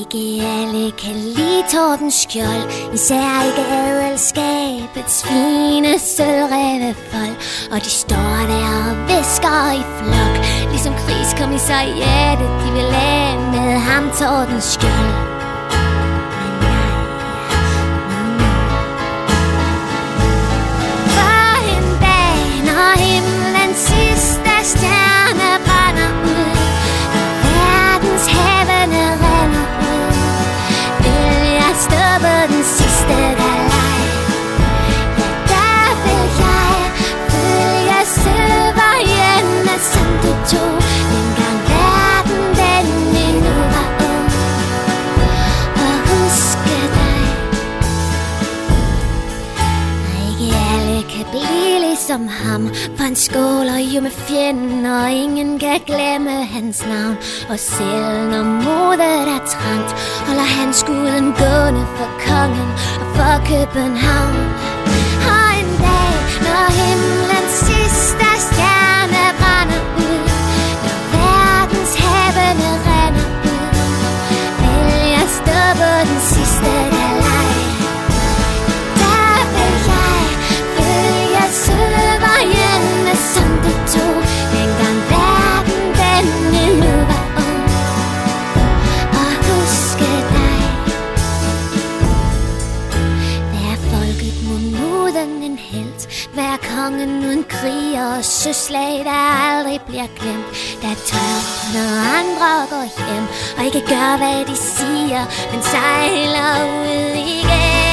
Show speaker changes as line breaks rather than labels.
Ikke alle kan lide Torden's skjold, især ikke adelskabets fine sølvrævefold. Og de står der og visker i flok, ligesom krigskommissariatet, de vil af med ham Torden's skjold. Sidste stjerne brænder ud, verdens havene render ud, vil jeg stoppe den sidste galej. Ja, der vil jeg følge søvejene, som du tog, dengang verden den endnu var ung, og huske dig. Og ikke alle kan blive ligesom ham, for han skåler jo med fjenden, og ingen kan glemme hans navn. Og selv når modet er trangt, holder han skuden gående for kongen og for København. Og en dag, når himlens sidste stjerne brænder ud, når verdens havene render ud, vil jeg stoppe den sidste galej. Der vil jeg følge søvejene, som du tog, dengang verden den endnu var ung, og huske dig. Vær folket mod moden en helt, vær kongen uden kriger og søslag, der aldrig bliver glemt, der tør, når andre går hjem, og ikke gør hvad de siger, men sejler ud igen.